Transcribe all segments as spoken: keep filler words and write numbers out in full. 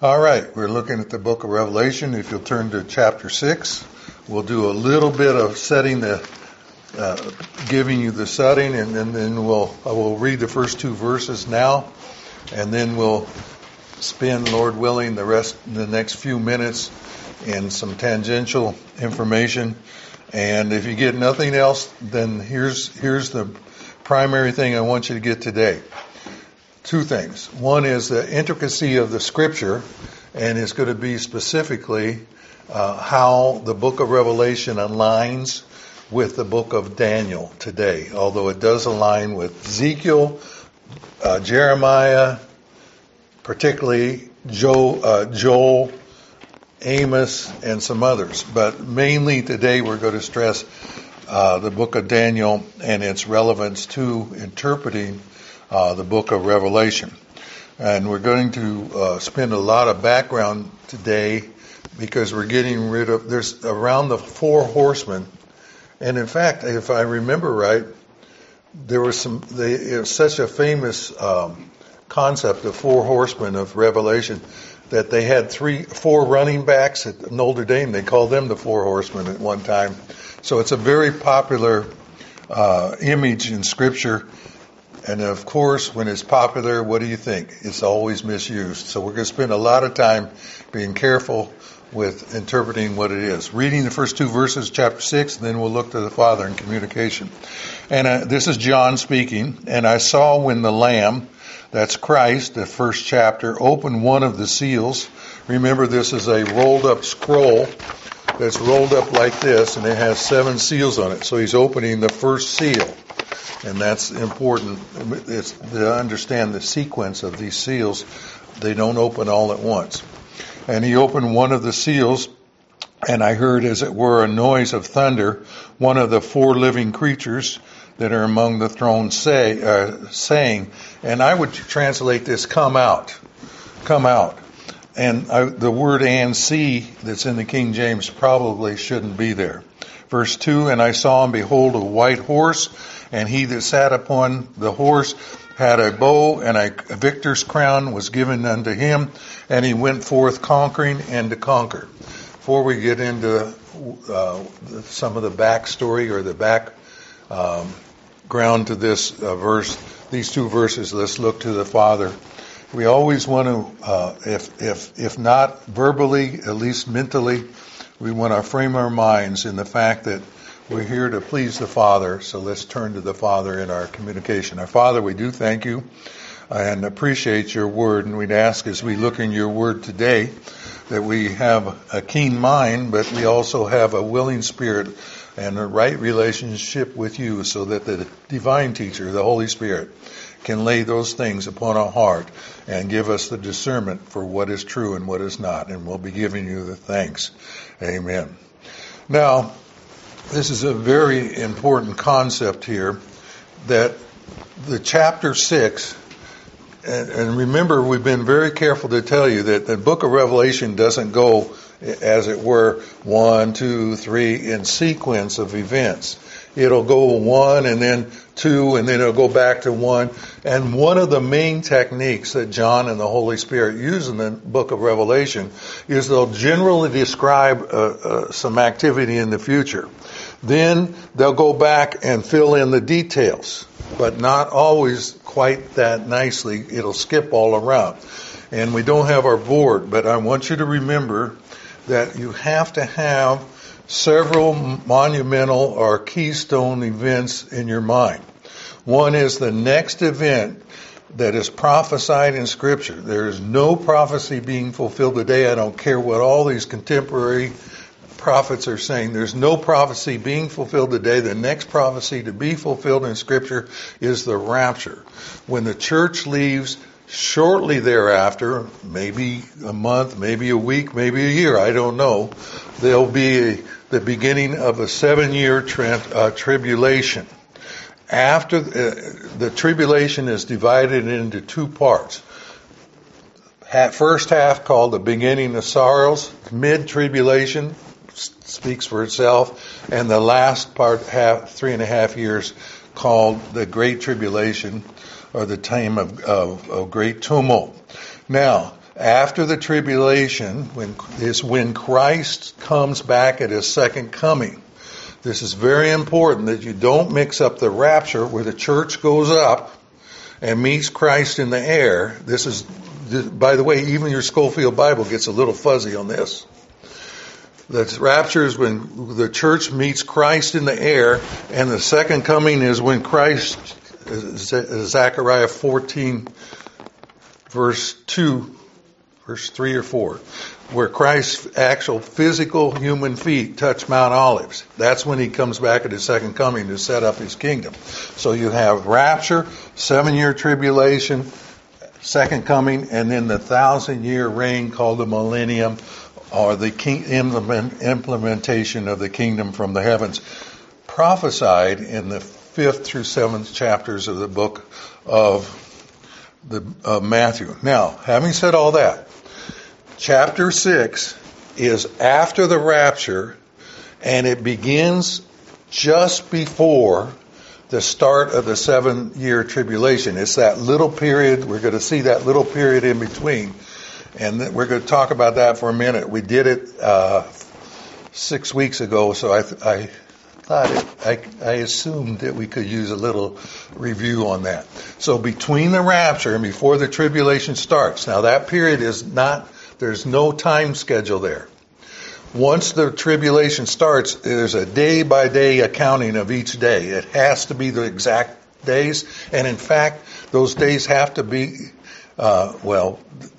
All right, we're looking at the book of Revelation. If you'll turn to chapter six, we'll do a little bit of setting the, uh, giving you the setting, and then, then we'll I will read the first two verses now, and then we'll spend, Lord willing, the rest the next few minutes in some tangential information. And if you get nothing else, then here's here's the primary thing I want you to get today. Two things. One is the intricacy of the Scripture, and it's going to be specifically uh, how the book of Revelation aligns with the book of Daniel today, although it does align with Ezekiel, uh, Jeremiah, particularly Joel, uh, Joel, Amos, and some others. But mainly today we're going to stress uh, the book of Daniel and its relevance to interpreting Uh, the book of Revelation. And we're going to uh, spend a lot of background today because we're getting rid of, there's around the four horsemen. And in fact, if I remember right, there was some, they, it was such a famous um, concept of four horsemen of Revelation that they had three, four running backs at Notre Dame. They called them the four horsemen at one time. So it's a very popular uh, image in Scripture. And of course, when it's popular, what do you think? It's always misused. So we're going to spend a lot of time being careful with interpreting what it is. Reading the first two verses, chapter six, and then we'll look to the Father in communication. And uh, this is John speaking. And I saw when the Lamb, that's Christ, the first chapter, opened one of the seals. Remember, this is a rolled up scroll that's rolled up like this, and it has seven seals on it. So he's opening the first seal. And that's important it's to understand the sequence of these seals. They don't open all at once. And he opened one of the seals, and I heard, as it were, a noise of thunder. One of the four living creatures that are among the thrones say, uh, saying, and I would translate this, come out, come out. And I, the word and see that's in the King James probably shouldn't be there. Verse two, and I saw and behold a white horse, and he that sat upon the horse had a bow, and a victor's crown was given unto him, and he went forth conquering and to conquer. Before we get into uh, some of the backstory or the back um, ground to this uh, verse, these two verses, let's look to the Father. We always want to, uh, if if if not verbally, at least mentally, we want to frame our minds in the fact that we're here to please the Father, so let's turn to the Father in our communication. Our Father, we do thank you and appreciate your word, and we'd ask as we look in your word today that we have a keen mind, but we also have a willing spirit and a right relationship with you, so that the divine teacher, the Holy Spirit, can lay those things upon our heart and give us the discernment for what is true and what is not, and we'll be giving you the thanks. Amen. Now, this is a very important concept here, that the chapter six, and, and remember, we've been very careful to tell you that the book of Revelation doesn't go, as it were, one, two, three, in sequence of events. It'll go one and then two, and then it'll go back to one. And one of the main techniques that John and the Holy Spirit use in the book of Revelation is they'll generally describe uh, uh, some activity in the future. Then they'll go back and fill in the details, but not always quite that nicely. It'll skip all around. And we don't have our board, but I want you to remember that you have to have several monumental or keystone events in your mind. One is the next event that is prophesied in Scripture. There is no prophecy being fulfilled today. I don't care what all these contemporary prophets are saying. There's no prophecy being fulfilled today. The next prophecy to be fulfilled in Scripture is the rapture. When the church leaves shortly thereafter, maybe a month, maybe a week, maybe a year, I don't know, there'll be a, the beginning of a seven-year tri- uh, tribulation. After the, the tribulation is divided into two parts. First half called the beginning of sorrows, mid-tribulation, speaks for itself, and the last part, half, three and a half years, called the Great Tribulation, or the time of, of, of great tumult. Now, After the tribulation when, is when Christ comes back at his second coming. This is very important that you don't mix up the rapture where the church goes up and meets Christ in the air. This is, by the way, even your Schofield Bible gets a little fuzzy on this. The rapture is when the church meets Christ in the air, and the second coming is when Christ, Zechariah fourteen, verse two, verse three or four, where Christ's actual physical human feet touch Mount Olives. That's when he comes back at his second coming to set up his kingdom. So you have rapture, seven-year tribulation, second coming, and then the thousand-year reign called the millennium, or the king, implement, implementation of the kingdom from the heavens, prophesied in the fifth through seventh chapters of the book of the of Matthew. Now, having said all that, chapter six is after the rapture, and it begins just before the start of the seven-year tribulation. It's that little period. We're going to see that little period in between. And we're going to talk about that for a minute. We did it uh, six weeks ago, so I, th- I thought it, I, I assumed that we could use a little review on that. So between the rapture and before the tribulation starts, now that period is not, there's no time schedule there. Once the tribulation starts, there's a day-by-day accounting of each day. It has to be the exact days, and in fact, those days have to be, uh, well,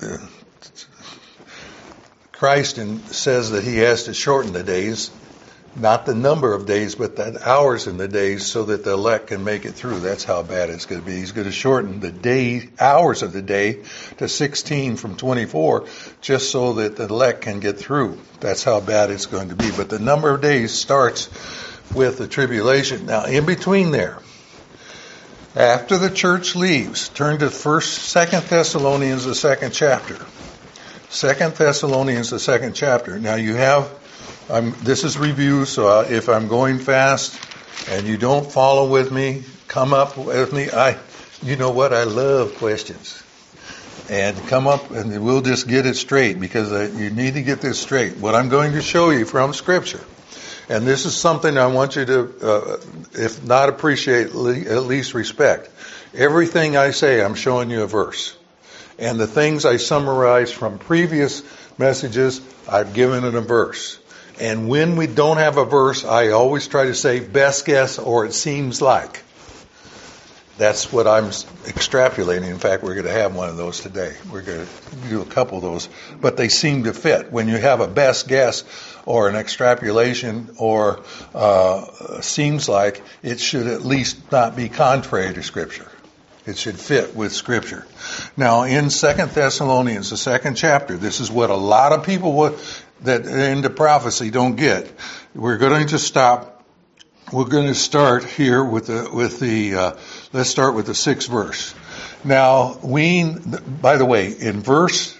Christ says that he has to shorten the days, not the number of days, but the hours in the days, so that the elect can make it through. That's how bad it's going to be. He's going to shorten the day, hours of the day to sixteen from twenty-four, just so that the elect can get through. That's how bad it's going to be. But the number of days starts with the tribulation. Now, in between there, after the church leaves, turn to First, Second Thessalonians, the second chapter. Second Thessalonians, the second chapter. Now you have, I'm, this is review, so uh, if I'm going fast and you don't follow with me, come up with me. I, you know what? I love questions. And come up and we'll just get it straight, because uh, you need to get this straight. What I'm going to show you from Scripture, and this is something I want you to, uh, if not appreciate, at least respect. Everything I say, I'm showing you a verse. And the things I summarized from previous messages, I've given it a verse. And when we don't have a verse, I always try to say best guess or it seems like. That's what I'm extrapolating. In fact, we're going to have one of those today. We're going to do a couple of those. But they seem to fit. When you have a best guess or an extrapolation or uh, seems like, it should at least not be contrary to Scripture. It should fit with Scripture. Now, in Second Thessalonians, the second chapter, this is what a lot of people would, that are into prophecy don't get. We're going to stop. We're going to start here with the with the. Uh, let's start with the sixth verse. Now, we. By the way, in verse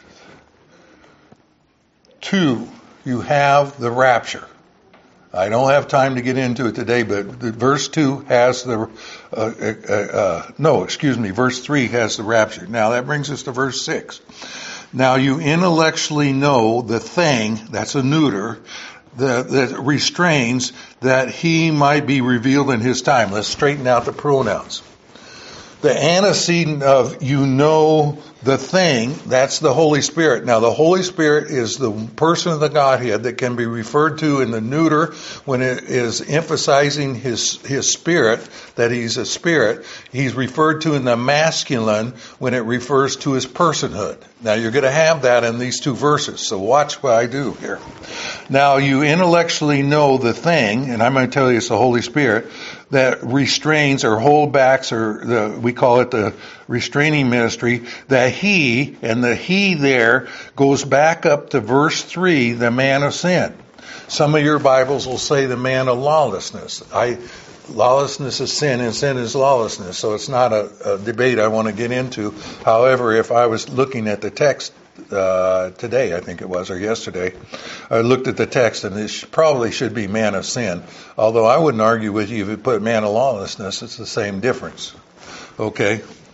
two, you have the rapture. I don't have time to get into it today, but the verse two has the, uh, uh, uh, no, excuse me, verse three has the rapture. Now that brings us to verse six. Now you intellectually know the thing, that's a neuter, that, that restrains, that he might be revealed in his time. Let's straighten out the pronouns. The antecedent of you know the thing, that's the Holy Spirit. Now the Holy Spirit is the person of the Godhead that can be referred to in the neuter when it is emphasizing his his spirit, that he's a spirit. He's referred to in the masculine when it refers to his personhood. Now you're going to have that in these two verses, so watch what I do here. Now you intellectually know the thing, and I'm going to tell you it's the Holy Spirit, that restrains or holdbacks, or the, we call it the restraining ministry, that he, and the he there goes back up to verse three, the man of sin. Some of your Bibles will say the man of lawlessness. I, lawlessness is sin and sin is lawlessness, so it's not a, a debate I want to get into. However, if I was looking at the text uh, today, I think it was, or yesterday, I looked at the text and it sh- probably should be man of sin. Although I wouldn't argue with you if you put man of lawlessness, it's the same difference. Okay?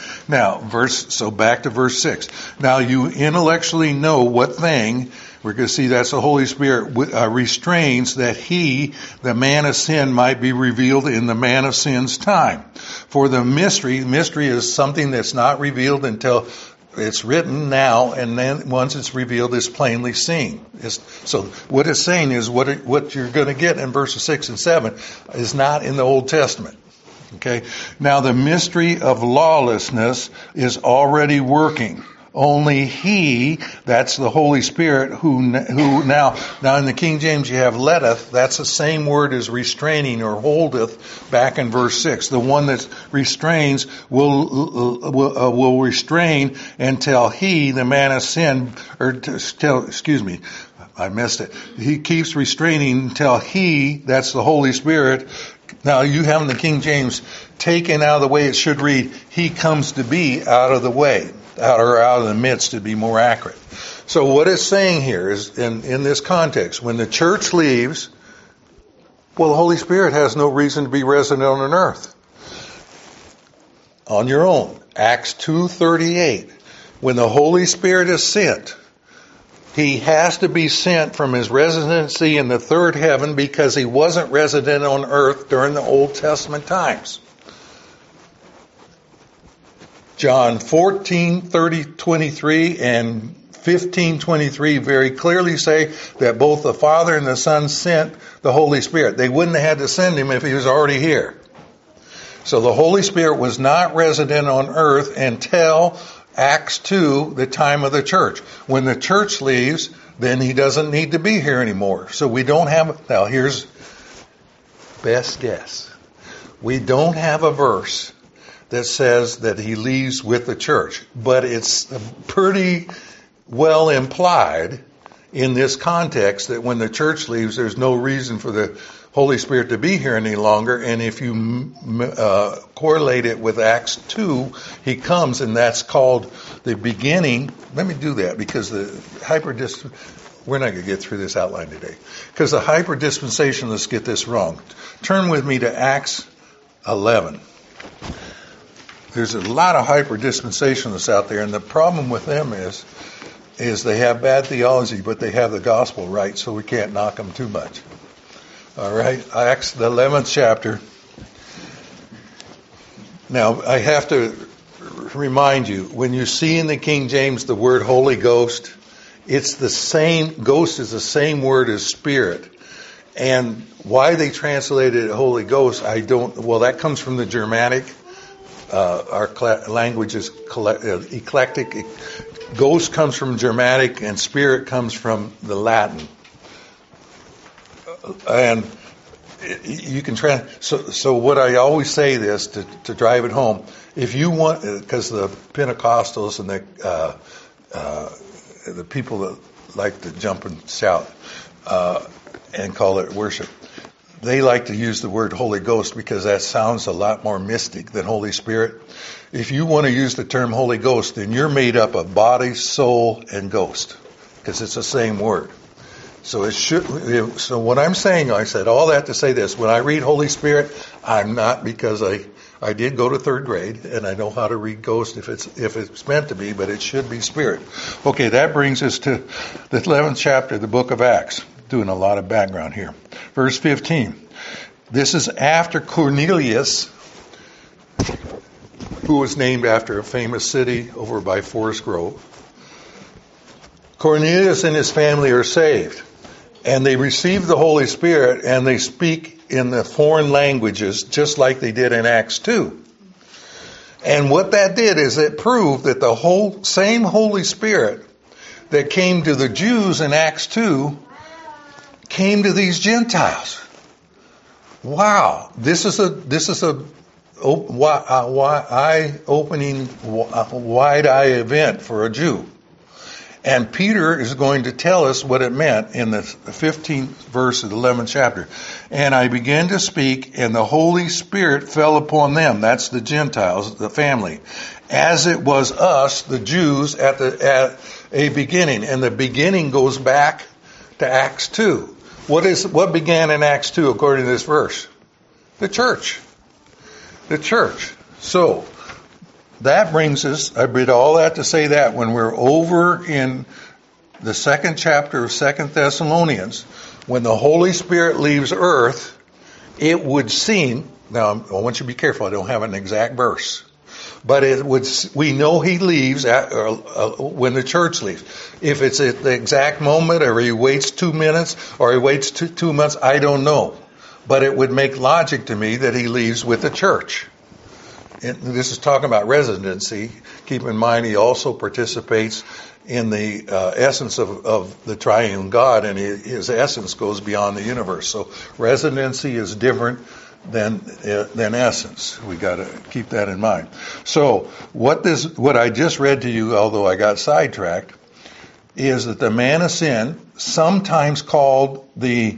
Now, verse, so back to verse six. Now you intellectually know what thing, we're going to see that's the Holy Spirit, uh, restrains that he, the man of sin, might be revealed in the man of sin's time. For the mystery, mystery is something that's not revealed until it's written now, and then once it's revealed, it's plainly seen. It's, so what it's saying is what it, what you're going to get in verses six and seven is not in the Old Testament. Okay. Now the mystery of lawlessness is already working. Only he, that's the Holy Spirit, who who now now in the King James you have letteth. That's the same word as restraining or holdeth. Back in verse six, the one that restrains will will, uh, will restrain until he, the man of sin, or tell, excuse me, I missed it. He keeps restraining until he, that's the Holy Spirit. Now you have in the King James taken out of the way it should read, he comes to be out of the way. Out or out of the midst to be more accurate. So what it's saying here is, in, in this context, when the church leaves, well, the Holy Spirit has no reason to be resident on earth. On your own. Acts two thirty-eight. When the Holy Spirit is sent, he has to be sent from his residency in the third heaven because he wasn't resident on earth during the Old Testament times. John fourteen, thirty, twenty-three and fifteen, twenty-three very clearly say that both the Father and the Son sent the Holy Spirit. They wouldn't have had to send him if he was already here. So the Holy Spirit was not resident on earth until Acts two, the time of the church. When the church leaves, then he doesn't need to be here anymore. So we don't have, now here's best guess. We don't have a verse that says that he leaves with the church. But it's pretty well implied in this context that when the church leaves, there's no reason for the Holy Spirit to be here any longer. And if you uh, correlate it with Acts two, he comes, and that's called the beginning. Let me do that because the hyperdis we're not going to get through this outline today. Because the hyperdispensationalists get this wrong. Turn with me to Acts eleven. There's a lot of hyper-dispensationalists out there, and the problem with them is is they have bad theology, but they have the gospel right, so we can't knock them too much. All right, Acts, the eleventh chapter. Now, I have to remind you, when you see in the King James the word Holy Ghost, it's the same, ghost is the same word as spirit. And why they translated it Holy Ghost, I don't, well, that comes from the Germanic. Uh, our cl- language is collect- uh, eclectic. Ghost comes from Germanic and spirit comes from the Latin. Uh, and you can try. So, so what I always say this to, to drive it home. If you want, because the Pentecostals and the uh, uh, the people that like to jump and shout uh, and call it worship. They like to use the word Holy Ghost because that sounds a lot more mystic than Holy Spirit. If you want to use the term Holy Ghost, then you're made up of body, soul, and ghost because it's the same word. So it should. So what I'm saying, I said all that to say this: when I read Holy Spirit, I'm not because I I did go to third grade and I know how to read ghost if it's if it's meant to be, but it should be spirit. Okay, that brings us to the eleventh chapter of the book of Acts. Doing a lot of background here. Verse fifteen. This is after Cornelius, who was named after a famous city over by Forest Grove. Cornelius and his family are saved. And they receive the Holy Spirit and they speak in the foreign languages just like they did in Acts two. And what that did is it proved that the whole same Holy Spirit that came to the Jews in Acts two came to these Gentiles. Wow, this is a this is a eye opening, wide eye event for a Jew. And Peter is going to tell us what it meant in the fifteenth verse of the eleventh chapter. And I began to speak, and the Holy Spirit fell upon them. That's the Gentiles, the family, as it was us, the Jews, at the at a beginning. And the beginning goes back to Acts two. What is what began in Acts two according to this verse? The church. The church. So, that brings us, I did all that to say that when we're over in the second chapter of Second Thessalonians, when the Holy Spirit leaves earth, it would seem, now I want you to be careful, I don't have an exact verse, but it would, we know he leaves at, uh, uh, when the church leaves. If it's at the exact moment, or he waits two minutes, or he waits two, two months, I don't know. But it would make logic to me that he leaves with the church. And this is talking about residency. Keep in mind he also participates in the uh, essence of, of the triune God, and he, his essence goes beyond the universe. So residency is different than uh, than essence. We got to keep that in mind. So what this, what I just read to you, although I got sidetracked, is that the man of sin, sometimes called the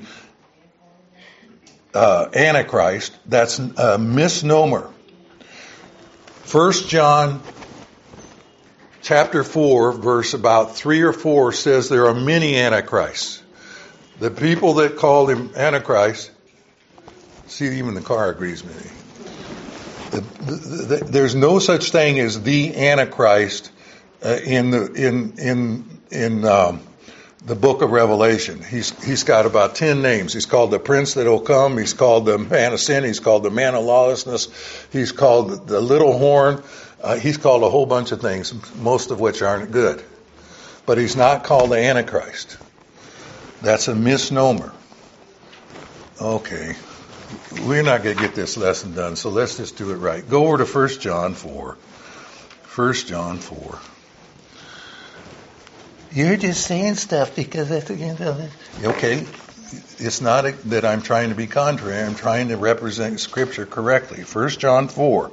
uh, Antichrist, that's a misnomer. First John chapter four, verse about three or four says there are many antichrists. The people that called him Antichrist, see, even the car agrees with me. The, the, the, there's no such thing as the Antichrist uh, in the in in in um, the book of Revelation. He's he's got about ten names. He's called the Prince that'll come. He's called the Man of Sin. He's called the Man of Lawlessness. He's called the Little Horn. Uh, he's called a whole bunch of things, most of which aren't good. But he's not called the Antichrist. That's a misnomer. Okay. We're not going to get this lesson done, so let's just do it right. Go over to First John four. First John four. You're just saying stuff because that's against it. Okay. It's not a, that I'm trying to be contrary. I'm trying to represent Scripture correctly. First John four.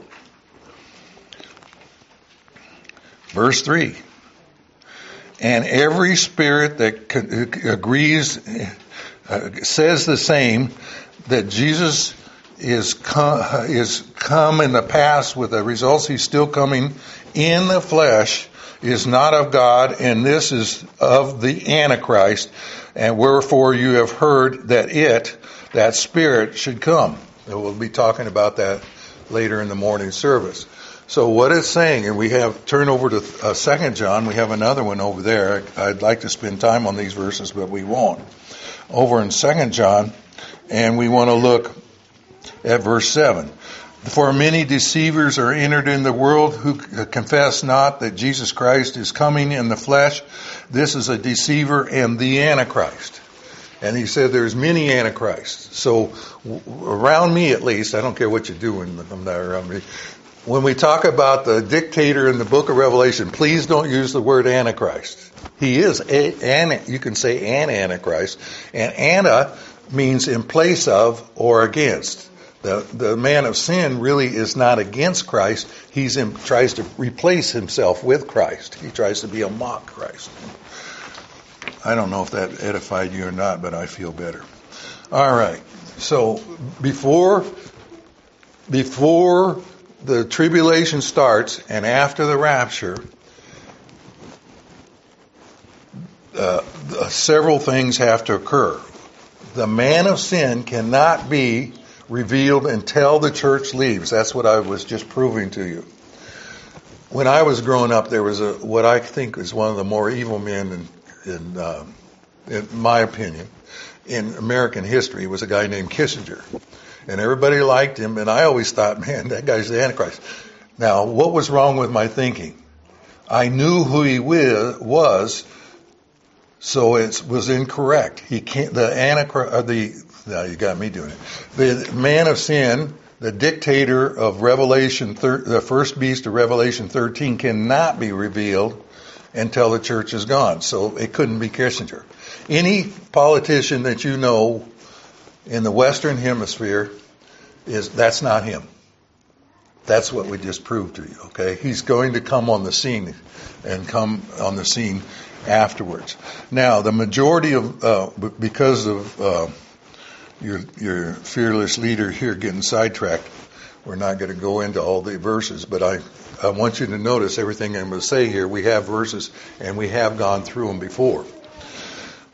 Verse three. And every spirit that agrees, uh, says the same, that Jesus is come, is come in the past with the results he's still coming in the flesh, is not of God, and this is of the Antichrist, and wherefore you have heard that it, that spirit, should come. And we'll be talking about that later in the morning service. So what it's saying, and we have, turn over to uh, Second John, we have another one over there. I'd like to spend time on these verses, but we won't. Over in Second John, and we want to look at verse seven. For many deceivers are entered in the world who confess not that Jesus Christ is coming in the flesh. This is a deceiver and the Antichrist. And he said there's many Antichrists. So around me at least, I don't care what you do when I'm not around me, when we talk about the dictator in the book of Revelation, please don't use the word Antichrist. He is a, an, you can say an Antichrist. And Anna means in place of or against. The the man of sin really is not against Christ. He's in, tries to replace himself with Christ. He tries to be a mock Christ. I don't know if that edified you or not, but I feel better. All right. So before before the tribulation starts and after the rapture, uh, several things have to occur. The man of sin cannot be revealed until the church leaves. That's what I was just proving to you. When I was growing up, there was a what I think is one of the more evil men, in, in, uh, in my opinion, in American history, was a guy named Kissinger. And everybody liked him, and I always thought, man, that guy's the Antichrist. Now, what was wrong with my thinking? I knew who he was, so it was incorrect. He can't, the Antichrist, or the, now you got me doing it. The man of sin, the dictator of Revelation, the first beast of Revelation thirteen, cannot be revealed until the church is gone. So it couldn't be Kissinger. Any politician that you know in the Western Hemisphere, is that's not him. That's what we just proved to you, okay? He's going to come on the scene and come on the scene afterwards. Now, the majority of, uh, because of uh, your, your fearless leader here getting sidetracked, we're not going to go into all the verses, but I, I want you to notice everything I'm going to say here. We have verses, and we have gone through them before.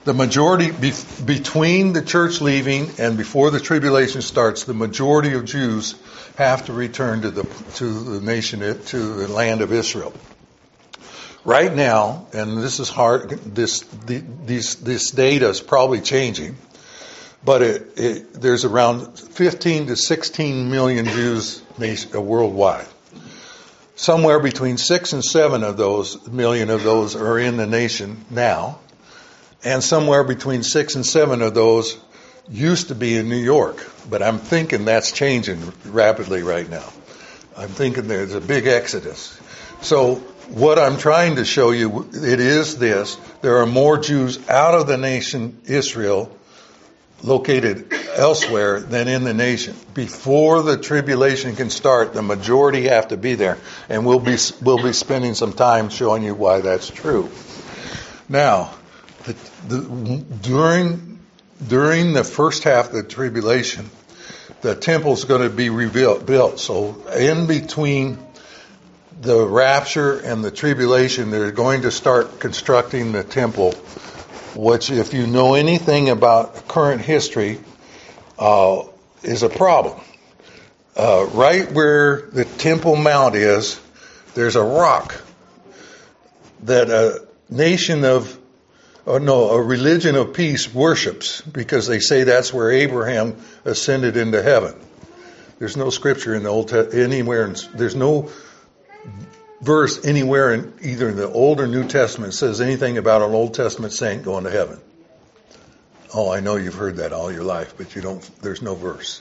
The majority, be, between the church leaving and before the tribulation starts, the majority of Jews have to return to the to the nation, to the land of Israel. Right now, and this is hard, this the, these, this data is probably changing, but it, it, there's around fifteen to sixteen million Jews nation, worldwide. Somewhere between six and seven of those million of those are in the nation now. And somewhere between six and seven of those used to be in New York. But I'm thinking that's changing rapidly right now. I'm thinking there's a big exodus. So what I'm trying to show you, it is this. There are more Jews out of the nation Israel located elsewhere than in the nation. Before the tribulation can start, the majority have to be there. And we'll be, we'll be spending some time showing you why that's true. Now, The, the, during during the first half of the tribulation, the temple's going to be rebuilt. Built. So in between the rapture and the tribulation, they're going to start constructing the temple, which, if you know anything about current history, uh, is a problem. Uh, right where the Temple Mount is, there's a rock that a nation of Oh, no, a religion of peace worships, because they say that's where Abraham ascended into heaven. There's no scripture in the Old Te- anywhere. In, there's no verse anywhere in either the Old or New Testament says anything about an Old Testament saint going to heaven. Oh, I know you've heard that all your life, but you don't. There's no verse.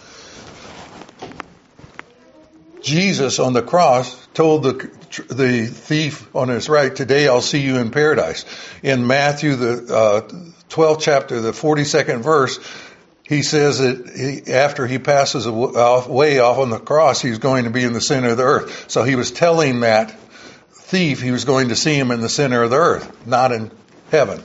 Jesus on the cross told the the thief on his right, "Today I'll see you in paradise." In Matthew, the uh, twelfth chapter, the forty-second verse, he says that he, after he passes away off on the cross, he's going to be in the center of the earth. So he was telling that thief he was going to see him in the center of the earth, not in heaven.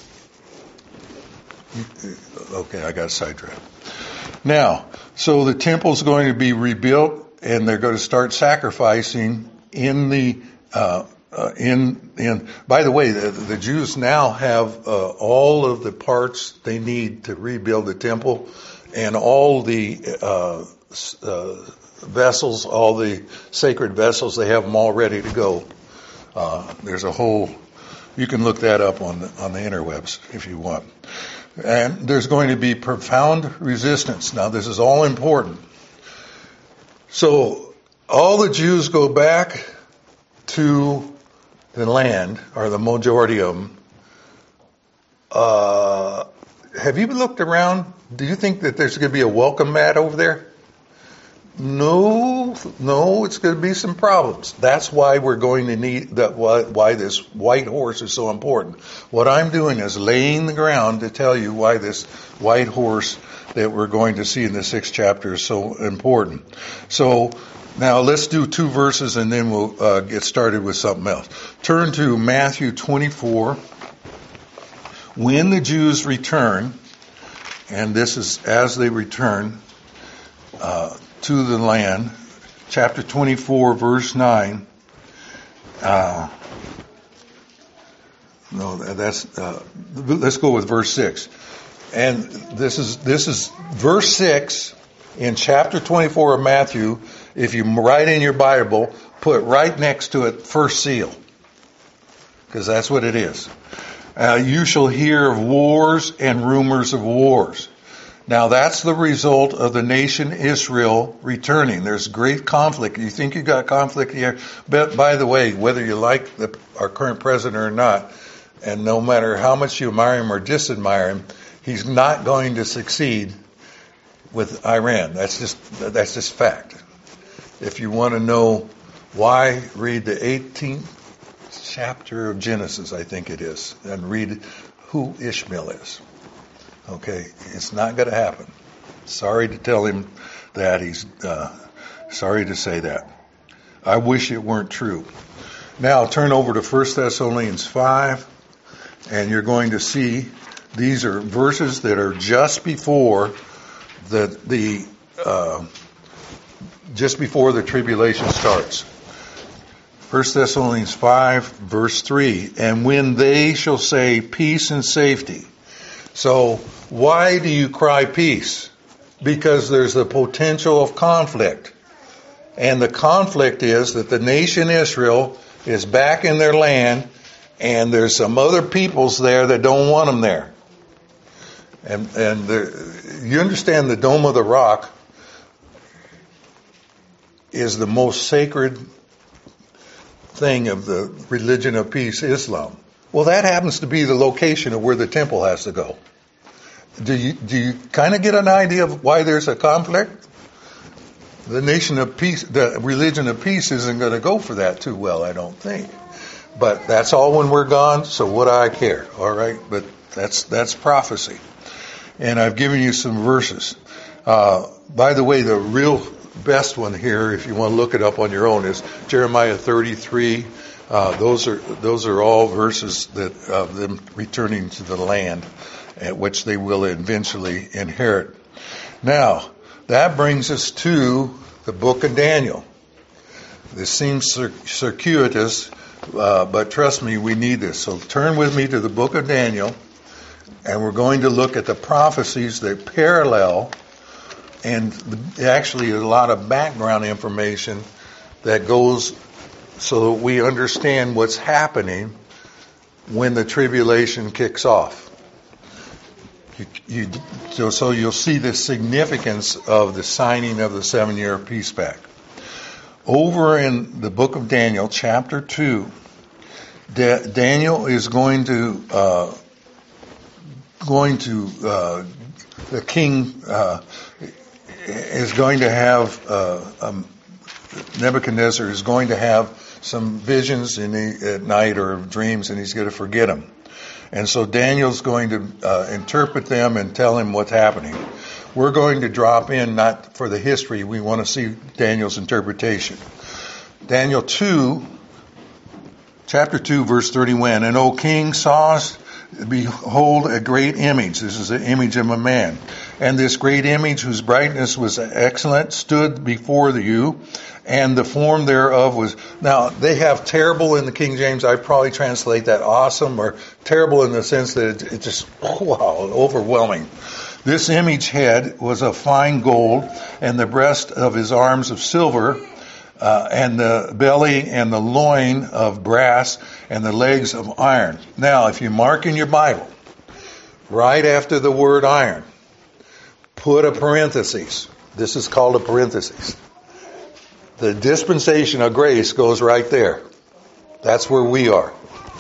Okay, I got sidetracked. Now, so the temple's going to be rebuilt, and they're going to start sacrificing in the uh, uh, in in. By the way, the, the Jews now have uh, all of the parts they need to rebuild the temple, and all the uh, uh, vessels, all the sacred vessels. They have them all ready to go. Uh, there's a whole. You can look that up on the, on the interwebs if you want. And there's going to be profound resistance. Now, this is all important. So, all the Jews go back to the land, or the majority of them. Uh, have you looked around? Do you think that there's going to be a welcome mat over there? No, no, it's going to be some problems. That's why we're going to need that. Why, why this white horse is so important. What I'm doing is laying the ground to tell you why this white horse that we're going to see in the sixth chapter is so important. So now let's do two verses and then we'll uh, get started with something else. Turn to Matthew twenty-four. When the Jews return, and this is as they return uh, to the land, chapter twenty-four, verse nine. Uh, no, that's uh, let's go with verse six. And this is this is verse six in chapter twenty-four of Matthew. If you write in your Bible, put right next to it first seal, because that's what it is. Uh, you shall hear of wars and rumors of wars. Now that's the result of the nation Israel returning. There's great conflict. You think you got conflict here? But by the way, whether you like the, our current president or not, and no matter how much you admire him or disadmire him, he's not going to succeed with Iran. That's just that's just fact. If you want to know why, read the eighteenth chapter of Genesis, I think it is, and read who Ishmael is. Okay, it's not going to happen. Sorry to tell him that. He's uh, sorry to say that. I wish it weren't true. Now turn over to First Thessalonians five, and you're going to see these are verses that are just before the the uh, just before the tribulation starts. First Thessalonians five, verse three. And when they shall say peace and safety. So why do you cry peace? Because there's the potential of conflict. And the conflict is that the nation Israel is back in their land, and there's some other peoples there that don't want them there. And and the, you understand the Dome of the Rock is the most sacred thing of the religion of peace, Islam. Well, that happens to be the location of where the temple has to go. Do you do you kind of get an idea of why there's a conflict? The nation of peace, the religion of peace isn't going to go for that too well, I don't think. But that's all when we're gone, so what do I care? All right, but that's that's prophecy. And I've given you some verses. Uh, by the way, the real best one here, if you want to look it up on your own, is Jeremiah thirty-three. Uh, those are those are all verses that of them returning to the land, at which they will eventually inherit. Now, that brings us to the book of Daniel. This seems cir- circuitous, uh, but trust me, we need this. So turn with me to the book of Daniel, and we're going to look at the prophecies that parallel, and actually a lot of background information that goes so that we understand what's happening when the tribulation kicks off. You, you, so, so you'll see the significance of the signing of the seven-year peace pact. Over in the book of Daniel, chapter two, Da- Daniel is going to uh, going to uh, the king uh, is going to have uh, um, Nebuchadnezzar is going to have some visions in the, at night or dreams, and he's going to forget them. And so Daniel's going to uh, interpret them and tell him what's happening. We're going to drop in, not for the history, we want to see Daniel's interpretation. Daniel two, chapter two, verse thirty-one. And O king, sawest, behold, a great image. This is the image of a man. And this great image, whose brightness was excellent, stood before you, and the form thereof was... Now, they have terrible in the King James. I probably translate that awesome, or terrible in the sense that it, it just, wow, overwhelming. This image head was of fine gold, and the breast of his arms of silver, uh, and the belly and the loin of brass, and the legs of iron. Now, if you mark in your Bible, right after the word iron, put a parenthesis. This is called a parenthesis. The dispensation of grace goes right there. That's where we are.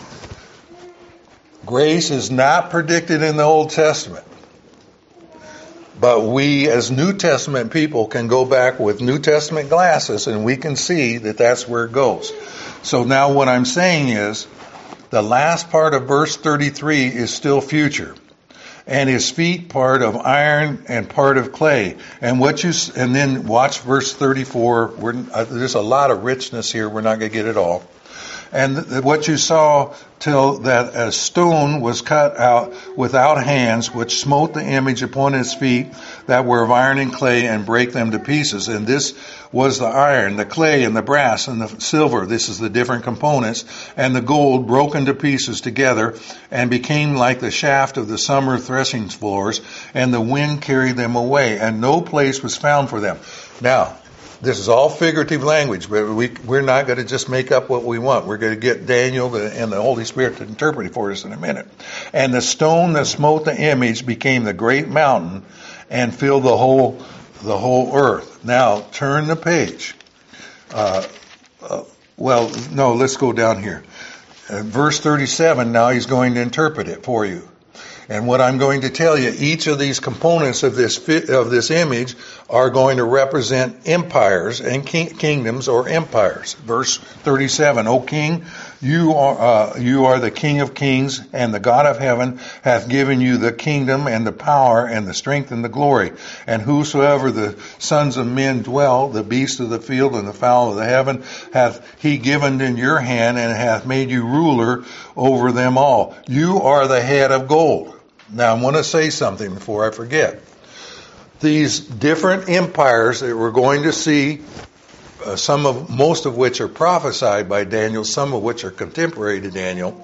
Grace is not predicted in the Old Testament. But we as New Testament people can go back with New Testament glasses and we can see that that's where it goes. So now what I'm saying is the last part of verse thirty-three is still future. And his feet part of iron and part of clay. And what you and then watch verse thirty-four. We're, uh, there's a lot of richness here. We're not going to get it all. And th- what you saw till that a stone was cut out without hands, which smote the image upon his feet that were of iron and clay, and brake them to pieces. And this was the iron, the clay, and the brass, and the silver. This is the different components. And the gold broken to pieces together, and became like the shaft of the summer threshing floors, and the wind carried them away, and no place was found for them. Now, this is all figurative language, but we, we're not going to just make up what we want. We're going to get Daniel and the Holy Spirit to interpret it for us in a minute. And the stone that smote the image became the great mountain and filled the whole the whole earth. Now, turn the page. Uh, uh, well, no, let's go down here. Uh, verse thirty-seven, now he's going to interpret it for you. And what I'm going to tell you, each of these components of this of this image are going to represent empires and king, kingdoms or empires. Verse thirty-seven, O king, you are uh, you are the King of kings, and the God of heaven hath given you the kingdom and the power and the strength and the glory. And whosoever the sons of men dwell, the beasts of the field and the fowl of the heaven, hath he given in your hand, and hath made you ruler over them all. You are the head of gold. Now, I want to say something before I forget. These different empires that we're going to see uh, some of, most of which are prophesied by Daniel, some of which are contemporary to Daniel,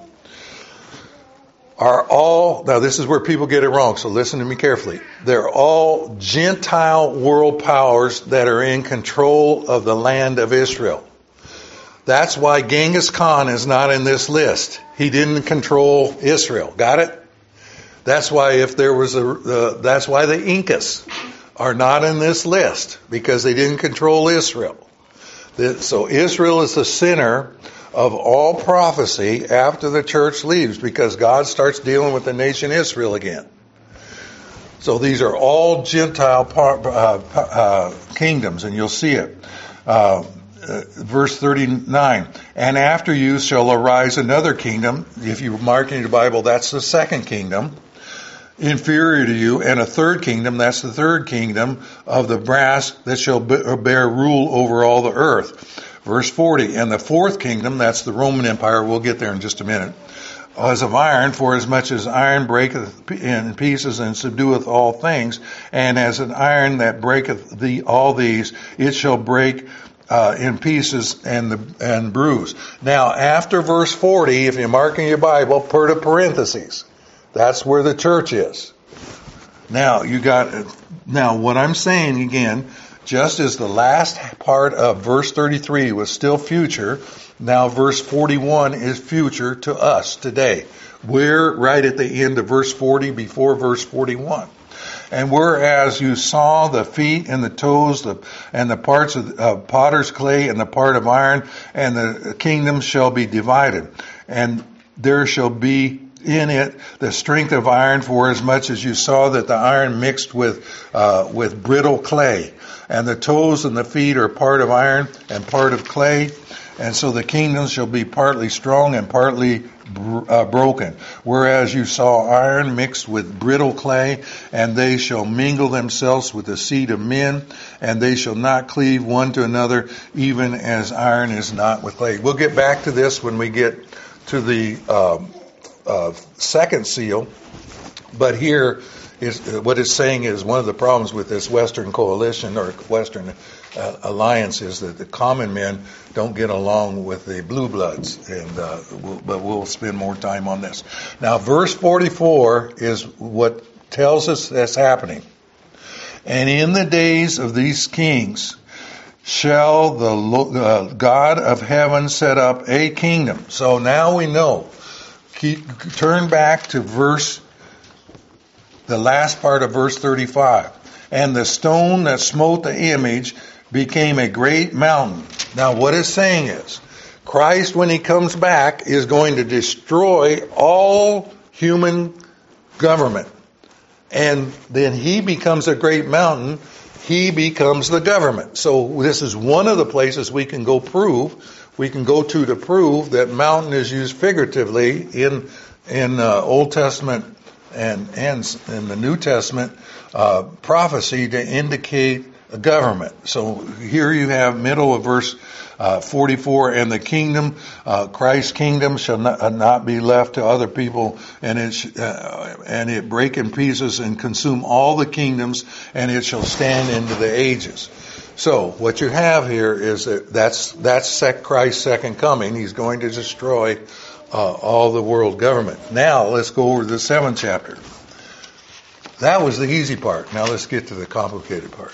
are all, now this is where people get it wrong, so listen to me carefully. They're all Gentile world powers that are in control of the land of Israel. That's why Genghis Khan is not in this list. He didn't control Israel. Got it? That's why if there was a, uh, that's why the Incas are not in this list, because they didn't control Israel. So Israel is the center of all prophecy after the church leaves, because God starts dealing with the nation Israel again. So these are all Gentile par, uh, uh, kingdoms, and you'll see it. Uh, uh, verse thirty-nine, and after you shall arise another kingdom. If you mark in your Bible, that's the second kingdom, inferior to you, and a third kingdom, that's the third kingdom of the brass that shall bear rule over all the earth. Verse forty, and the fourth kingdom, that's the Roman Empire, we'll get there in just a minute, as of iron, for as much as iron breaketh in pieces and subdueth all things, and as an iron that breaketh the, all these, it shall break uh, in pieces and the, and bruise. Now, after verse forty, if you're marking your Bible, put a parentheses. That's where the church is. Now, you got, now what I'm saying again, just as the last part of verse thirty-three was still future, now verse forty-one is future to us today. We're right at the end of verse forty, before verse forty-one. And whereas you saw the feet and the toes the, and the parts of uh, potter's clay and the part of iron, and the kingdom shall be divided. And there shall be in it the strength of iron, for as much as you saw that the iron mixed with uh, with brittle clay, and the toes and the feet are part of iron and part of clay, and so the kingdom shall be partly strong and partly br- uh, broken. Whereas you saw iron mixed with brittle clay, and they shall mingle themselves with the seed of men, and they shall not cleave one to another, even as iron is not with clay. We'll get back to this when we get to the um, Uh, second seal, but here is uh, what it's saying is one of the problems with this Western coalition or Western uh, alliance is that the common men don't get along with the blue bloods, and uh, we'll, but we'll spend more time on this. Now, verse forty-four is what tells us that's happening. And in the days of these kings shall the uh, God of heaven set up a kingdom. So now we know. Keep, turn back to verse, the last part of verse thirty-five. And the stone that smote the image became a great mountain. Now what it's saying is, Christ, when he comes back, is going to destroy all human government. And then he becomes a great mountain. He becomes the government. So this is one of the places we can go prove we can go to to prove that mountain is used figuratively in in uh, Old Testament and and in the New Testament uh, prophecy to indicate a government. So here you have middle of verse uh, forty-four, and the kingdom, uh, Christ's kingdom, shall not, uh, not be left to other people, and it sh- uh, and it break in pieces and consume all the kingdoms, and it shall stand into the ages. So what you have here is that that's that's Christ's second coming. He's going to destroy uh, all the world government. Now let's go over to the seventh chapter. That was the easy part. Now let's get to the complicated part.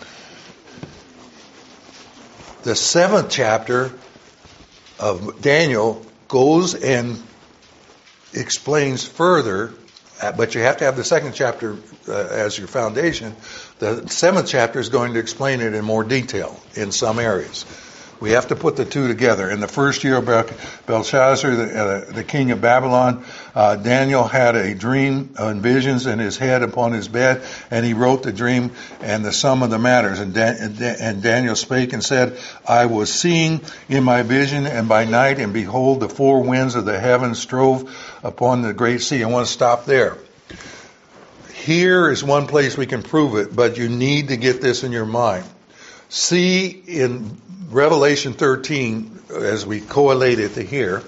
The seventh chapter of Daniel goes and explains further, but you have to have the second chapter uh, as your foundation. The seventh chapter is going to explain it in more detail in some areas. We have to put the two together. In the first year of Belshazzar, the, uh, the king of Babylon, uh, Daniel had a dream and visions in his head upon his bed, and he wrote the dream and the sum of the matters. And, Dan- and Daniel spake and said, I was seeing in my vision and by night, and behold, the four winds of the heavens strove upon the great sea. I want to stop there. Here is one place we can prove it, but you need to get this in your mind. See in Revelation thirteen, as we collate it to here,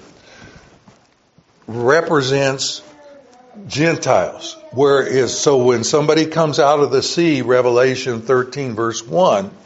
represents Gentiles. Whereas, so when somebody comes out of the sea, Revelation thirteen verse one,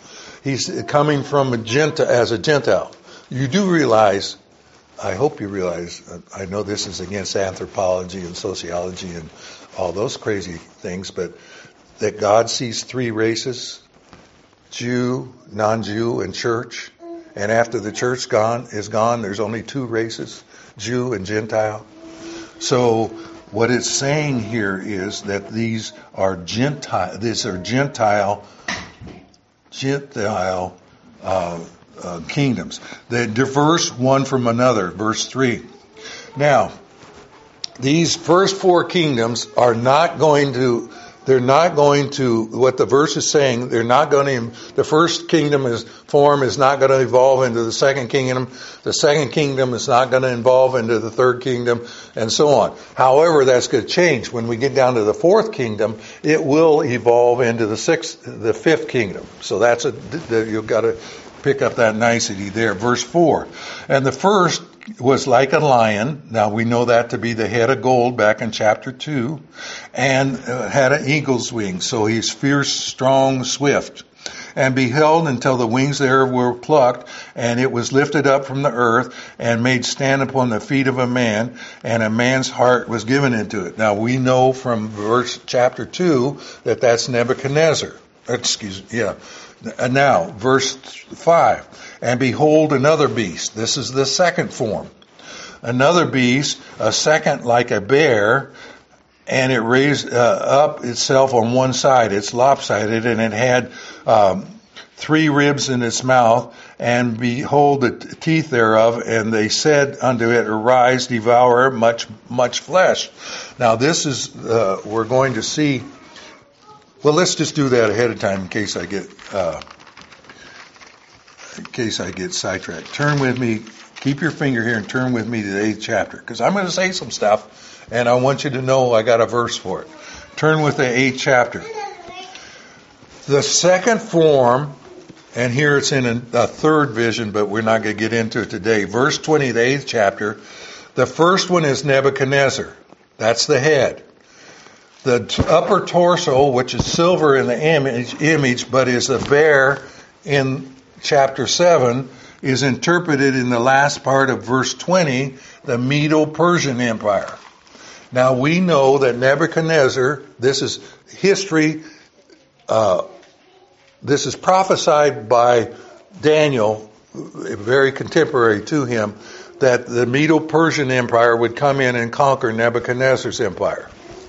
He's coming from a Gentile, as a Gentile. You do realize, I hope you realize, I know this is against anthropology and sociology and all those crazy things, but that God sees three races, Jew, non-Jew, and church. And after the church gone is gone, there's only two races, Jew and Gentile. So what it's saying here is that these are Gentile, these are Gentile, Gentile uh, uh, kingdoms. They diverse one from another. Verse three. Now, these first four kingdoms are not going to. They're not going to, what the verse is saying, they're not going to, the first kingdom is, form is not going to evolve into the second kingdom. The second kingdom is not going to evolve into the third kingdom, and so on. However, that's going to change. When we get down to the fourth kingdom, it will evolve into the sixth, the fifth kingdom. So that's a, you've got to pick up that nicety there. Verse four. And the first was like a lion. Now we know that to be the head of gold back in chapter two, and uh, had an eagle's wings. So he's fierce, strong, swift. And beheld until the wings there were plucked, and it was lifted up from the earth, and made stand upon the feet of a man, and a man's heart was given into it. Now we know from verse chapter two that that's Nebuchadnezzar. Excuse me, yeah. And now, verse five. And behold another beast. This is the second form. Another beast, a second like a bear, and it raised uh, up itself on one side. It's lopsided, and it had um, three ribs in its mouth, and behold the t- teeth thereof, and they said unto it, Arise, devour much, much flesh. Now this is, uh, we're going to see, well, let's just do that ahead of time in case I get, uh, in case I get sidetracked. Turn with me, keep your finger here and turn with me to the eighth chapter, because I'm going to say some stuff, and I want you to know I got a verse for it. Turn with the eighth chapter. The second form, and here it's in a, a third vision, but we're not going to get into it today. Verse twenty, the eighth chapter. The first one is Nebuchadnezzar. That's the head. The t- upper torso, which is silver in the image, image, but is a bear in chapter seven, is interpreted in the last part of verse twenty, the Medo-Persian Empire. Now we know that Nebuchadnezzar, this is history, uh, this is prophesied by Daniel, very contemporary to him, that the Medo-Persian Empire would come in and conquer Nebuchadnezzar's empire.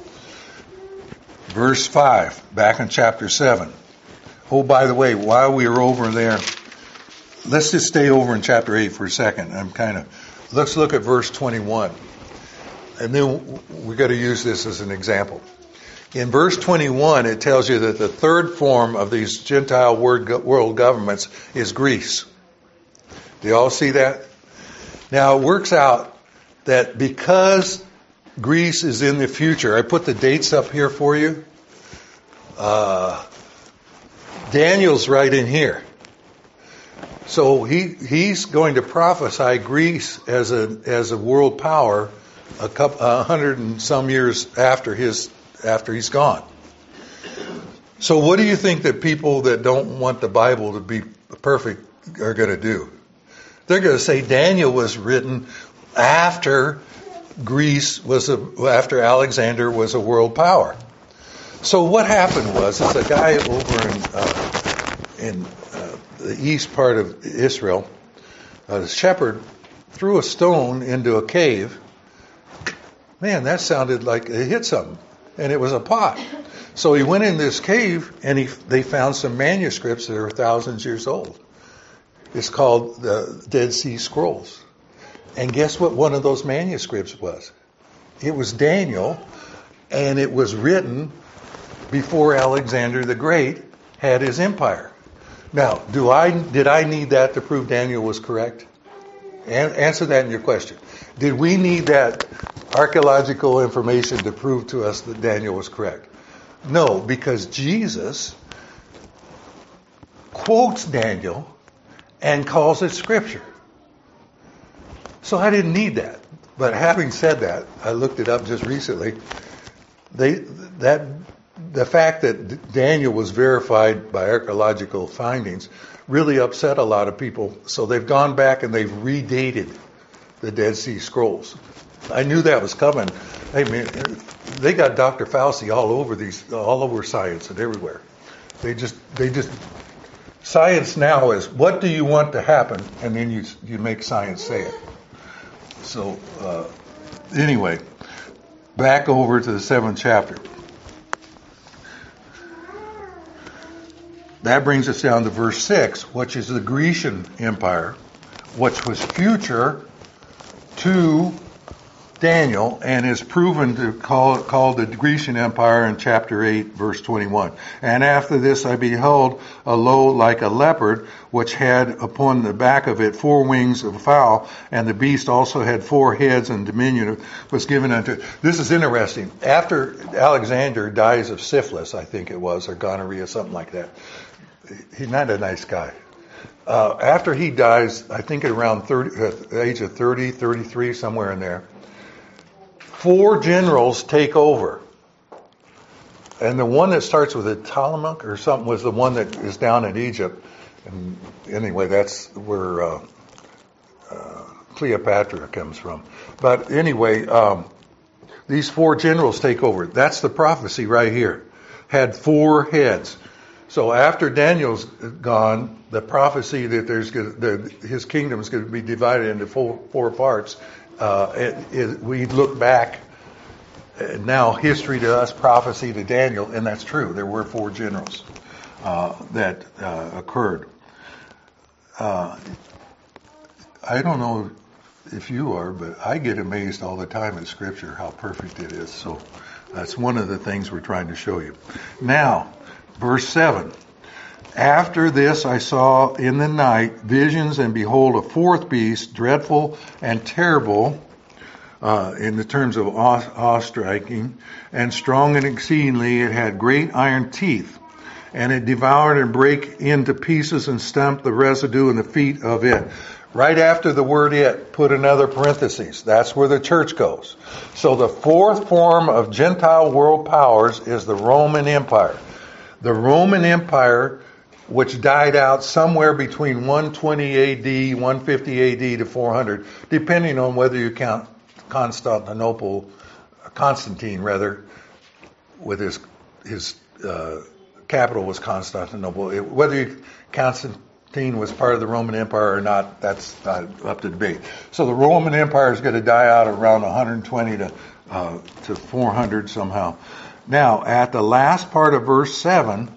Verse five, back in chapter seven. Oh, by the way, while we are over there, let's just stay over in chapter eight for a second. I'm kind of, let's look at verse twenty-one. And then we've got to use this as an example. In verse twenty-one, it tells you that the third form of these Gentile world governments is Greece. Do you all see that? Now, it works out that because Greece is in the future, I put the dates up here for you. Uh, Daniel's right in here. So he he's going to prophesy Greece as a as a world power a couple a hundred and some years after his after he's gone. So what do you think that people that don't want the Bible to be perfect are going to do? They're going to say Daniel was written after Greece was a, after Alexander was a world power. So what happened was, is a guy over in uh, in uh, the east part of Israel, a shepherd threw a stone into a cave. Man, that sounded like it hit something, and it was a pot. So he went in this cave, and he they found some manuscripts that are thousands years old. It's called the Dead Sea Scrolls. And guess what one of those manuscripts was? It was Daniel, and it was written before Alexander the Great had his empire. Now, do I did I need that to prove Daniel was correct? An- answer that in your question. Did we need that archaeological information to prove to us that Daniel was correct? No, because Jesus quotes Daniel and calls it Scripture. So I didn't need that. But having said that, I looked it up just recently. They that the fact that Daniel was verified by archaeological findings really upset a lot of people. So they've gone back and they've redated the Dead Sea Scrolls. I knew that was coming. I mean, they got Doctor Fauci all over these, all over science and everywhere. They just, they just, science now is what do you want to happen, and then you you make science say it. So uh, anyway, back over to the seventh chapter. That brings us down to verse six, which is the Grecian Empire, which was future to Daniel and is proven to call called the Grecian Empire in chapter eight, verse twenty-one. And after this I beheld a low like a leopard, which had upon the back of it four wings of a fowl, and the beast also had four heads, and dominion was given unto it. This is interesting. After Alexander dies of syphilis, I think it was, or gonorrhea, something like that. He's not a nice guy. Uh, after he dies, I think at around thirty, uh, the age of thirty, thirty-three, somewhere in there, four generals take over. And the one that starts with a Ptolemaic or something was the one that is down in Egypt. And anyway, that's where uh, uh, Cleopatra comes from. But anyway, um, these four generals take over. That's the prophecy right here. Had four heads. So after Daniel's gone, the prophecy that there's that his kingdom is going to be divided into four, four parts. Uh, it, it, we look back uh, now, history to us, prophecy to Daniel, and that's true. There were four generals uh, that uh, occurred. Uh, I don't know if you are, but I get amazed all the time in Scripture how perfect it is. So that's one of the things we're trying to show you. Now, verse seven. After this I saw in the night visions, and behold, a fourth beast, dreadful and terrible, uh, in the terms of awe, awe-striking, and strong and exceedingly. It had great iron teeth, and it devoured and brake into pieces and stamped the residue in the feet of it. Right after the word it, put another parenthesis. That's where the church goes. So the fourth form of Gentile world powers is the Roman Empire. The Roman Empire, which died out somewhere between one twenty A D, one fifty A D to four hundred, depending on whether you count Constantinople, Constantine rather, with his his uh, capital was Constantinople. It, whether you, Constantine was part of the Roman Empire or not, that's not up to debate. So the Roman Empire is going to die out around one twenty to uh, to four hundred somehow. Now, at the last part of verse seven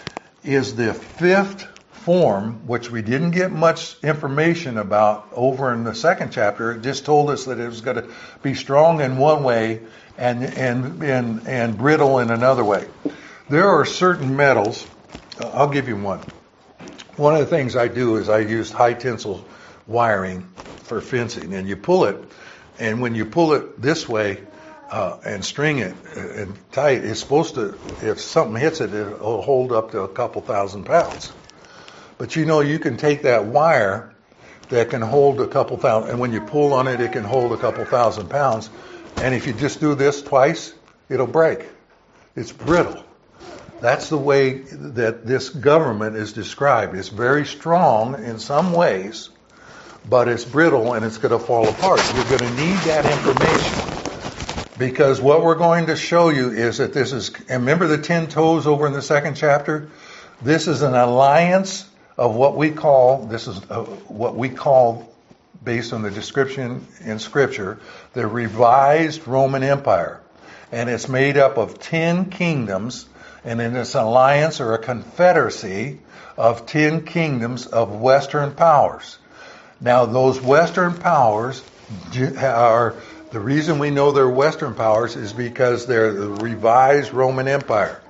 is the fifth form, which we didn't get much information about over in the second chapter. It just told us that it was going to be strong in one way and and and, and brittle in another way. There are certain metals. I'll give you one. One of the things I do is I use high tensile wiring for fencing, and you pull it, and when you pull it this way, Uh, and string it and tie it, it's supposed to, if something hits it, it'll hold up to a couple thousand pounds. But you know, you can take that wire that can hold a couple thousand, and when you pull on it, it can hold a couple thousand pounds. And if you just do this twice, it'll break. It's brittle. That's the way that this government is described. It's very strong in some ways, but it's brittle and it's going to fall apart. You're going to need that information. Because what we're going to show you is that this is, and remember the ten toes over in the second chapter? This is an alliance of what we call, this is uh, what we call, based on the description in Scripture, the revised Roman Empire. And it's made up of ten kingdoms, and in this alliance or a confederacy of ten kingdoms of Western powers. Now those Western powers are, the reason we know they're Western powers is because they're the revised Roman Empire.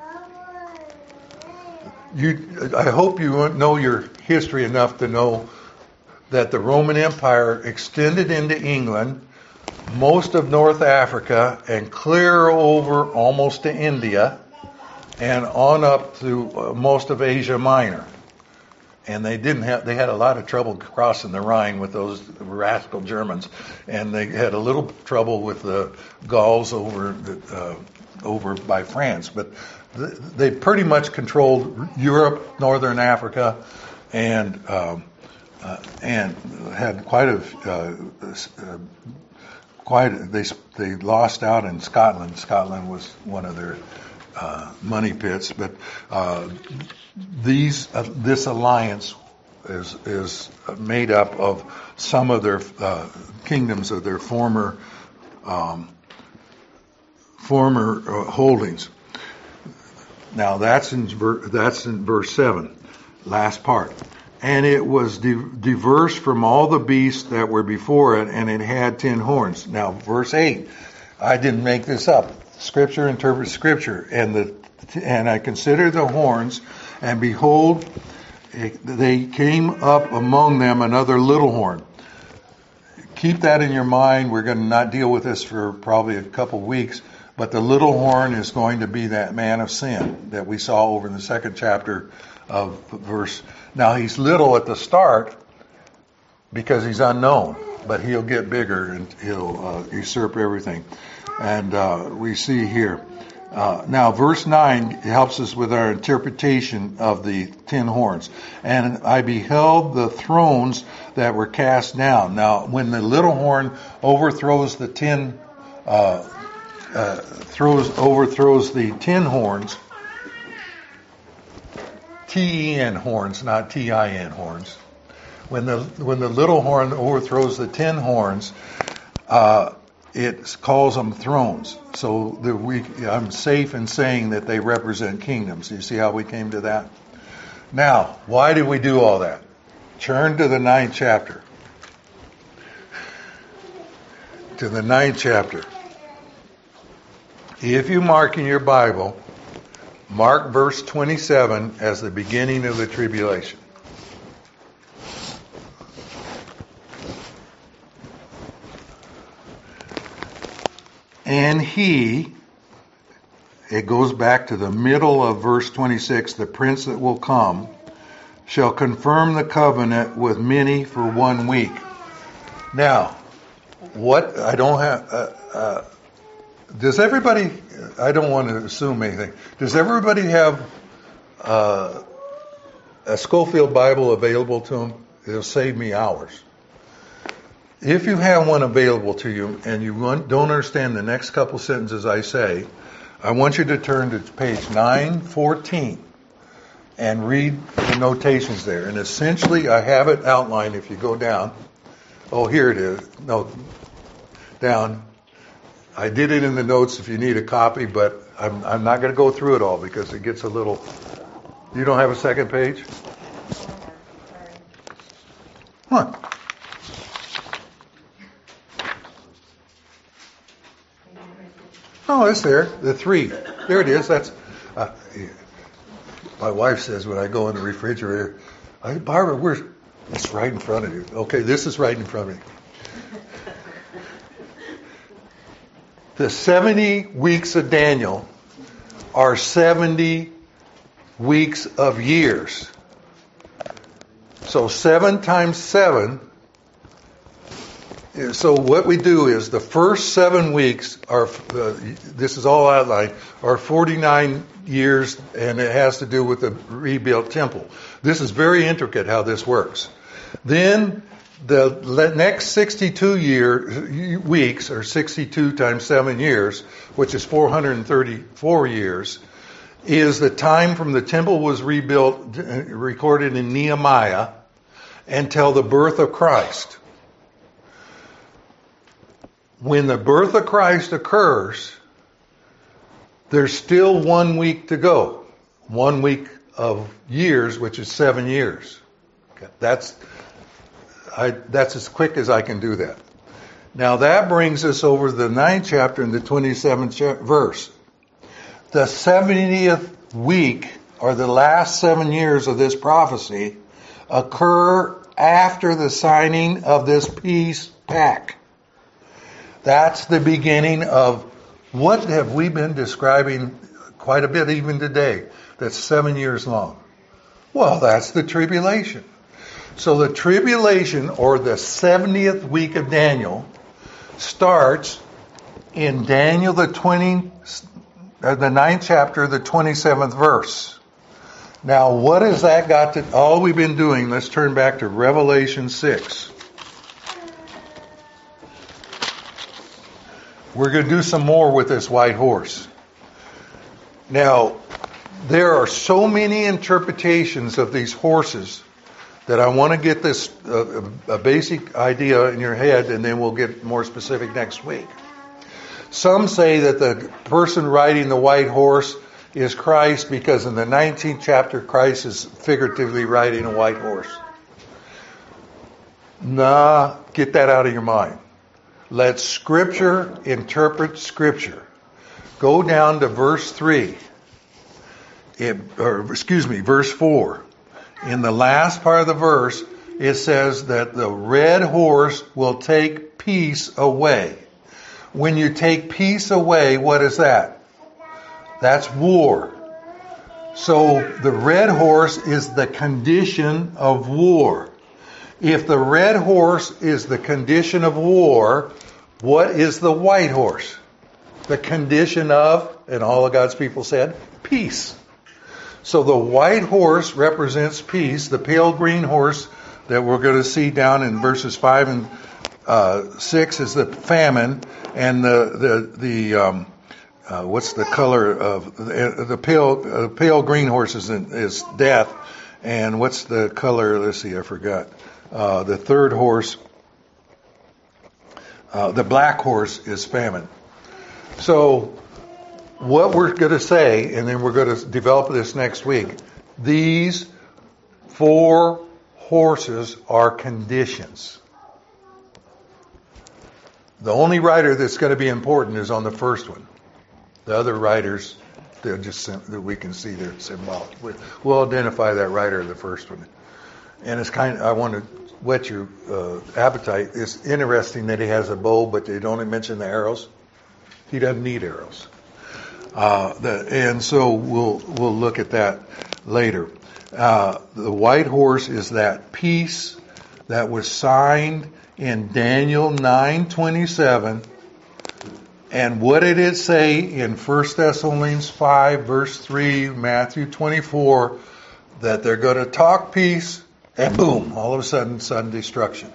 You, I hope you know your history enough to know that the Roman Empire extended into England, most of North Africa, and clear over almost to India, and on up to most of Asia Minor. And they didn't have, they had a lot of trouble crossing the Rhine with those rascal Germans. And they had a little trouble with the Gauls over the, uh, over by France, but th- they pretty much controlled Europe, Northern Africa, and um, uh, and had quite a uh, uh, quite a, they they lost out in Scotland. Scotland was one of their uh, money pits, but uh, these uh, this alliance is is made up of some of their uh, kingdoms of their former. Um, former uh, holdings. Now that's in ver- that's in verse seven, last part. And it was di- diverse from all the beasts that were before it, and it had ten horns. Now verse eight, I didn't make this up. Scripture interprets Scripture, and the and I considered the horns, and behold, it, they came up among them another little horn. Keep that in your mind. We're going to not deal with this for probably a couple weeks, but the little horn is going to be that man of sin that we saw over in the second chapter of verse. Now he's little at the start because he's unknown, but he'll get bigger and he'll uh, usurp everything. And uh, we see here. Uh, now, verse nine helps us with our interpretation of the ten horns. And I beheld the thrones that were cast down. Now, when the little horn overthrows the ten, uh, uh, throws overthrows the ten horns, T E N horns, not T I N horns. When the when the little horn overthrows the ten horns, uh, it calls them thrones. So the, we, I'm safe in saying that they represent kingdoms. You see how we came to that? Now, why did we do all that? Turn to the ninth chapter. To the ninth chapter. If you mark in your Bible, mark verse twenty-seven as the beginning of the tribulation. And he, it goes back to the middle of verse twenty-six, the prince that will come, shall confirm the covenant with many for one week. Now, what, I don't have, uh, uh, does everybody, I don't want to assume anything, does everybody have uh, a Schofield Bible available to them? It'll save me hours. If you have one available to you and you don't understand the next couple sentences I say, I want you to turn to page nine fourteen and read the notations there. And essentially, I have it outlined if you go down. Oh, here it is. No, down. I did it in the notes if you need a copy, but I'm, I'm not going to go through it all because it gets a little... You don't have a second page? Huh. Oh, it's there. The three. There it is. That's. Uh, my wife says when I go in the refrigerator, "Hey, Barbara, where's?" It's right in front of you. Okay, this is right in front of me. The seventy weeks of Daniel are seventy weeks of years. So seven times seven. So what we do is the first seven weeks are, uh, this is all outlined, are forty-nine years, and it has to do with the rebuilt temple. This is very intricate how this works. Then the next sixty-two year, weeks, or sixty-two times seven years, which is four hundred thirty-four years, is the time from the temple was rebuilt, recorded in Nehemiah, until the birth of Christ. When the birth of Christ occurs, there's still one week to go. One week of years, which is seven years. Okay. That's I, that's as quick as I can do that. Now that brings us over to the ninth chapter and the twenty-seventh verse. The seventieth week, or the last seven years of this prophecy, occur after the signing of this peace pact. That's the beginning of what have we been describing quite a bit even today, that's seven years long. Well, that's the tribulation. So the tribulation, or the seventieth week of Daniel, starts in Daniel the twenty, uh, the ninth chapter, the twenty-seventh verse. Now, what has that got to, all we've been doing, let's turn back to Revelation six. We're going to do some more with this white horse. Now, there are so many interpretations of these horses that I want to get this uh, a basic idea in your head, and then we'll get more specific next week. Some say that the person riding the white horse is Christ because in the nineteenth chapter, Christ is figuratively riding a white horse. Nah, get that out of your mind. Let Scripture interpret Scripture. Go down to verse three. It, or excuse me, verse four. In the last part of the verse, it says that the red horse will take peace away. When you take peace away, what is that? That's war. So the red horse is the condition of war. If the red horse is the condition of war, what is the white horse? The condition of, and all of God's people said, peace. So the white horse represents peace. The pale green horse that we're going to see down in verses five and uh, six is the famine, and the the the um, uh, what's the color of the, the pale uh, pale green horse is, is death, and what's the color? Let's see, I forgot. Uh, the third horse, uh, the black horse, is famine. So what we're going to say, and then we're going to develop this next week, these four horses are conditions. The only rider that's going to be important is on the first one. The other riders, they're just that we can see they're symbolic. We'll identify that rider in the first one. And it's kind of, I want to whet your uh, appetite. It's interesting that he has a bow, but they don't mention the arrows. He doesn't need arrows. Uh, the, and so we'll we'll look at that later. Uh, the white horse is that peace that was signed in Daniel nine twenty-seven. And what did it say in First Thessalonians five, verse three, Matthew twenty-four, that they're going to talk peace, and boom, all of a sudden, sudden destruction.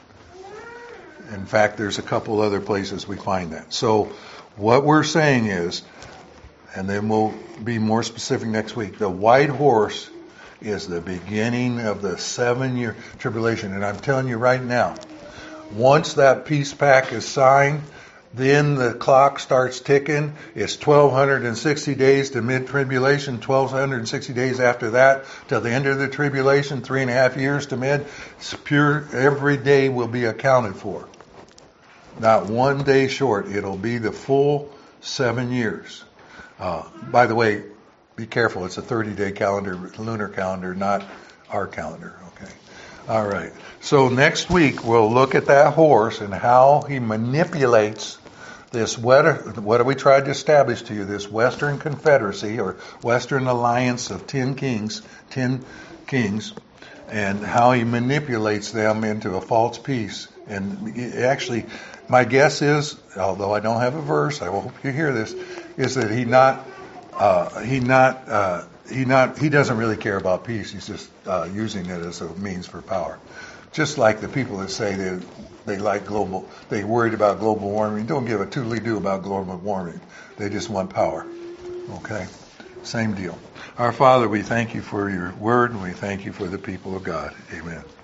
In fact, there's a couple other places we find that. So what we're saying is, and then we'll be more specific next week, the white horse is the beginning of the seven-year tribulation. And I'm telling you right now, once that peace pact is signed, then the clock starts ticking. It's twelve sixty days to mid-tribulation, twelve sixty days after that till the end of the tribulation, three and a half years to mid. It's pure, every day will be accounted for. Not one day short. It'll be the full seven years. Uh, by the way, be careful. It's a thirty-day calendar, lunar calendar, not our calendar. Okay. All right. So next week we'll look at that horse and how he manipulates this, what, what we tried to establish to you, this Western Confederacy or Western Alliance of ten kings, ten kings, and how he manipulates them into a false peace. And actually, my guess is, although I don't have a verse, I hope you hear this, is that he not, uh, he not, uh, he not, he doesn't really care about peace. He's just uh, using it as a means for power. Just like the people that say they they like global, they worried about global warming, don't give a toodly-doo about global warming. They just want power. Okay? Same deal. Our Father, we thank you for your word, and we thank you for the people of God. Amen.